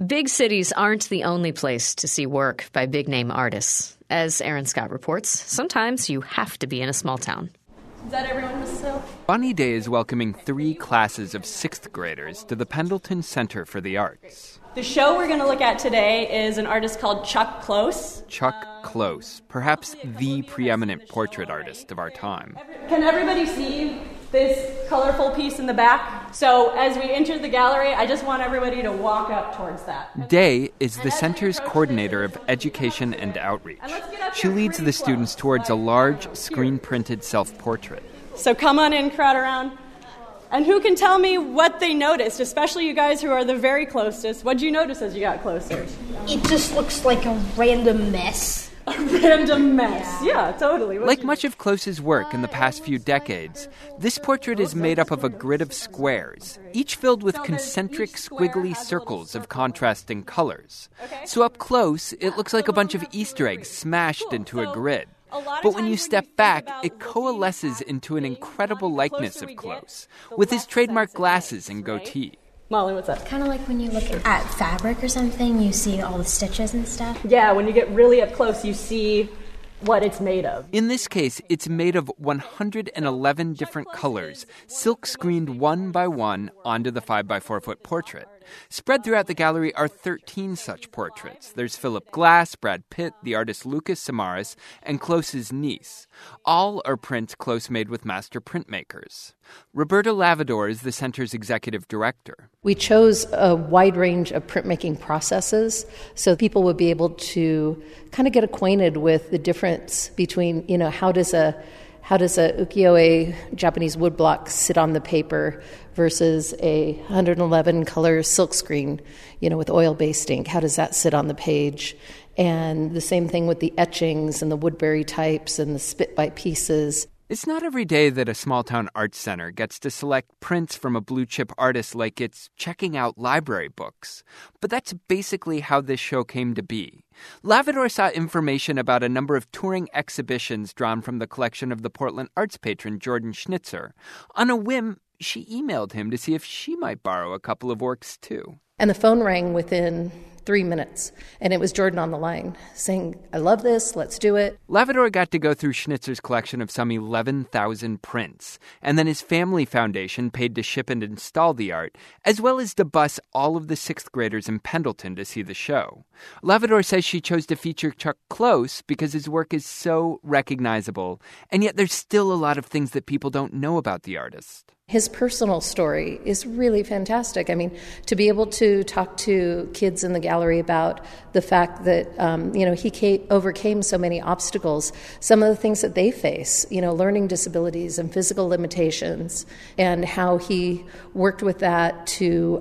Big cities aren't the only place to see work by big-name artists. As Aaron Scott reports, sometimes you have to be in a small town. Is that everyone, Mrs. Hill? Bonnie Day is welcoming 3 classes of 6th graders to the Pendleton Center for the Arts. The show we're going to look at today is an artist called Chuck Close. Chuck Close, perhaps the preeminent portrait artist of our time. Can everybody see this colorful piece in the back? So as we enter the gallery, I just want everybody to walk up towards that. Day is the center's coordinator of education and outreach. She leads the students towards a large screen-printed self-portrait. So come on in, crowd around. And who can tell me what they noticed, especially you guys who are the very closest? What did you notice as you got closer? It just looks like a random mess. A random mess. Yeah, totally. Like much of Close's work in the past few decades, this portrait is made up of a grid of squares, each filled with concentric squiggly circles of contrasting colors. So up close, it looks like a bunch of Easter eggs smashed into a grid. But when you step back, it coalesces into an incredible likeness of Close, with his trademark glasses and goatee. Molly, what's that? It's kind of like when you look at fabric or something, you see all the stitches and stuff. Yeah, when you get really up close, you see what it's made of. In this case, it's made of 111 different colors, silk-screened one by one onto the 5x4-foot portrait. Spread throughout the gallery are 13 such portraits. There's Philip Glass, Brad Pitt, the artist Lucas Samaras, and Close's niece. All are prints Close made with master printmakers. Roberta Lavador is the center's executive director. We chose a wide range of printmaking processes so people would be able to kind of get acquainted with the difference between, how does a ukiyo-e Japanese woodblock sit on the paper versus a 111 color silkscreen, with oil-based ink? How does that sit on the page? And the same thing with the etchings and the Woodbury types and the spit by pieces. It's not every day that a small-town arts center gets to select prints from a blue-chip artist like it's checking out library books. But that's basically how this show came to be. Lavador saw information about a number of touring exhibitions drawn from the collection of the Portland arts patron Jordan Schnitzer. On a whim, she emailed him to see if she might borrow a couple of works, too. And the phone rang within 3 minutes, and it was Jordan on the line saying, I love this, let's do it. Lavador got to go through Schnitzer's collection of some 11,000 prints, and then his family foundation paid to ship and install the art, as well as to bus all of the 6th graders in Pendleton to see the show. Lavador says she chose to feature Chuck Close because his work is so recognizable, and yet there's still a lot of things that people don't know about the artist. His personal story is really fantastic. I mean, to be able to talk to kids in the gallery about the fact that, he overcame so many obstacles, some of the things that they face, learning disabilities and physical limitations, and how he worked with that to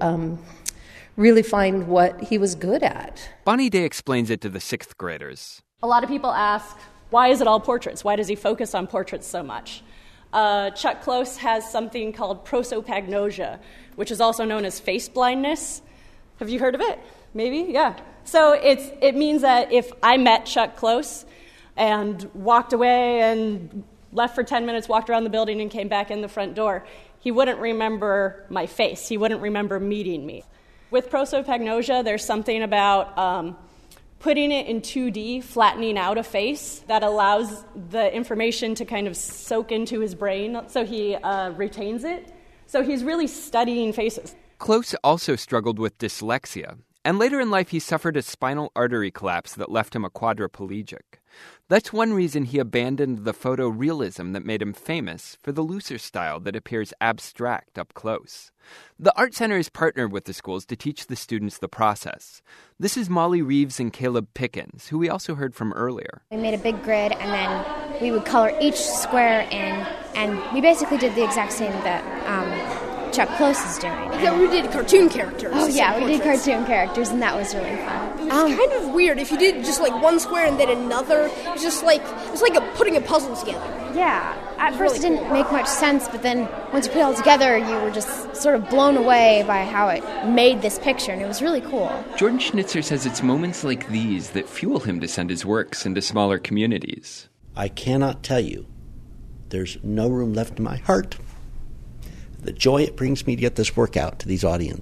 really find what he was good at. Bonnie Day explains it to the 6th graders. A lot of people ask, why is it all portraits? Why does he focus on portraits so much? Chuck Close has something called prosopagnosia, which is also known as face blindness. Have you heard of it? Maybe? Yeah. So it means that if I met Chuck Close and walked away and left for 10 minutes, walked around the building and came back in the front door, he wouldn't remember my face. He wouldn't remember meeting me. With prosopagnosia, there's something about putting it in 2D, flattening out a face, that allows the information to kind of soak into his brain so he retains it. So he's really studying faces. Close also struggled with dyslexia, and later in life he suffered a spinal artery collapse that left him a quadriplegic. That's one reason he abandoned the photorealism that made him famous for the looser style that appears abstract up close. The Art Center is partnered with the schools to teach the students the process. This is Molly Reeves and Caleb Pickens, who we also heard from earlier. We made a big grid, and then we would color each square in, and we basically did the exact same that Chuck Close is doing. Yeah, we did cartoon characters. Oh yeah, we did cartoon characters, and that was really fun. It was kind of weird. If you did just like one square and then another, it was like putting a puzzle together. Yeah, at first it didn't make much sense, but then once you put it all together, you were just sort of blown away by how it made this picture, and it was really cool. Jordan Schnitzer says it's moments like these that fuel him to send his works into smaller communities. I cannot tell you, there's no room left in my heart. The joy it brings me to get this work out to these audiences.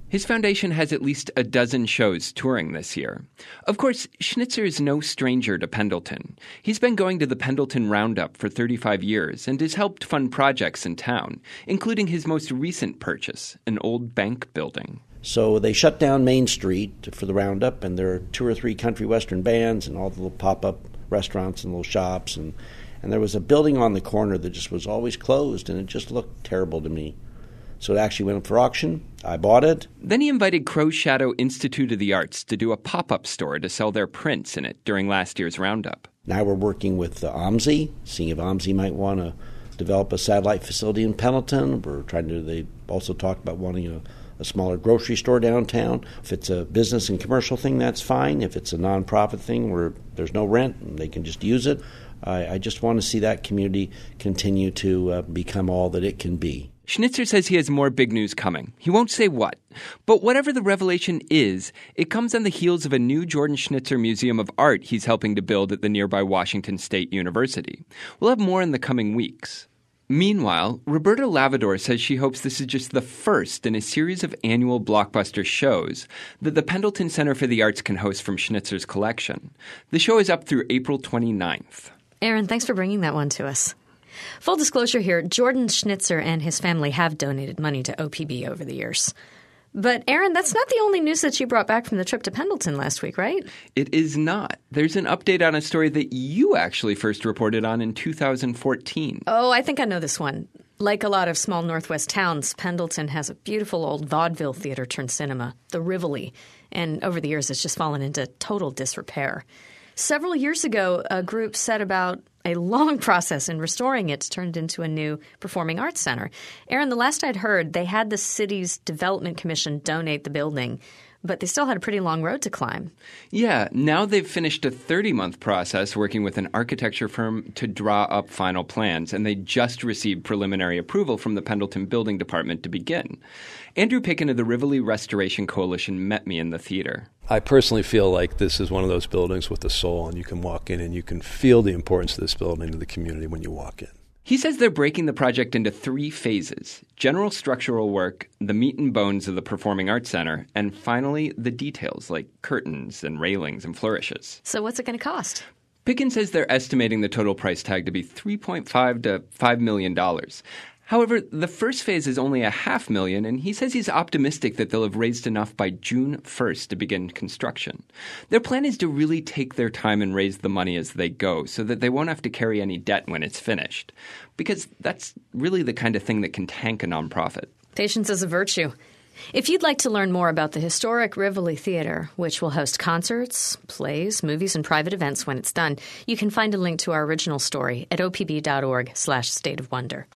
His foundation has at least a dozen shows touring this year. Of course, Schnitzer is no stranger to Pendleton. He's been going to the Pendleton Roundup for 35 years and has helped fund projects in town, including his most recent purchase, an old bank building. So they shut down Main Street for the Roundup, and there are 2 or 3 country western bands and all the little pop-up restaurants and little shops. And there was a building on the corner that just was always closed, and it just looked terrible to me. So it actually went up for auction. I bought it. Then he invited Crow Shadow Institute of the Arts to do a pop-up store to sell their prints in it during last year's Roundup. Now we're working with OMSI, seeing if OMSI might want to develop a satellite facility in Pendleton. They also talked about wanting a smaller grocery store downtown. If it's a business and commercial thing, that's fine. If it's a nonprofit thing where there's no rent and they can just use it, I just want to see that community continue to become all that it can be. Schnitzer says he has more big news coming. He won't say what. But whatever the revelation is, it comes on the heels of a new Jordan Schnitzer Museum of Art he's helping to build at the nearby Washington State University. We'll have more in the coming weeks. Meanwhile, Roberta Lavador says she hopes this is just the first in a series of annual blockbuster shows that the Pendleton Center for the Arts can host from Schnitzer's collection. The show is up through April 29th. Aaron, thanks for bringing that one to us. Full disclosure here, Jordan Schnitzer and his family have donated money to OPB over the years. But, Aaron, that's not the only news that you brought back from the trip to Pendleton last week, right? It is not. There's an update on a story that you actually first reported on in 2014. Oh, I think I know this one. Like a lot of small Northwest towns, Pendleton has a beautiful old vaudeville theater turned cinema, the Rivoli, and over the years it's just fallen into total disrepair. Several years ago, a group set about a long process in restoring it to turn it into a new performing arts center. Aaron, the last I'd heard, they had the city's development commission donate the building, but they still had a pretty long road to climb. Yeah, now they've finished a 30-month process working with an architecture firm to draw up final plans, and they just received preliminary approval from the Pendleton Building Department to begin. Andrew Picken of the Rivoli Restoration Coalition met me in the theater. I personally feel like this is one of those buildings with a soul, and you can walk in and you can feel the importance of this building to the community when you walk in. He says they're breaking the project into 3 phases: general structural work, the meat and bones of the Performing Arts Center, and finally the details like curtains and railings and flourishes. So what's it going to cost? Picken says they're estimating the total price tag to be $3.5 to $5 million. However, the first phase is only $500,000, and he says he's optimistic that they'll have raised enough by June 1st to begin construction. Their plan is to really take their time and raise the money as they go so that they won't have to carry any debt when it's finished, because that's really the kind of thing that can tank a nonprofit. Patience is a virtue. If you'd like to learn more about the historic Rivoli Theater, which will host concerts, plays, movies, and private events when it's done, you can find a link to our original story at opb.org/stateofwonder.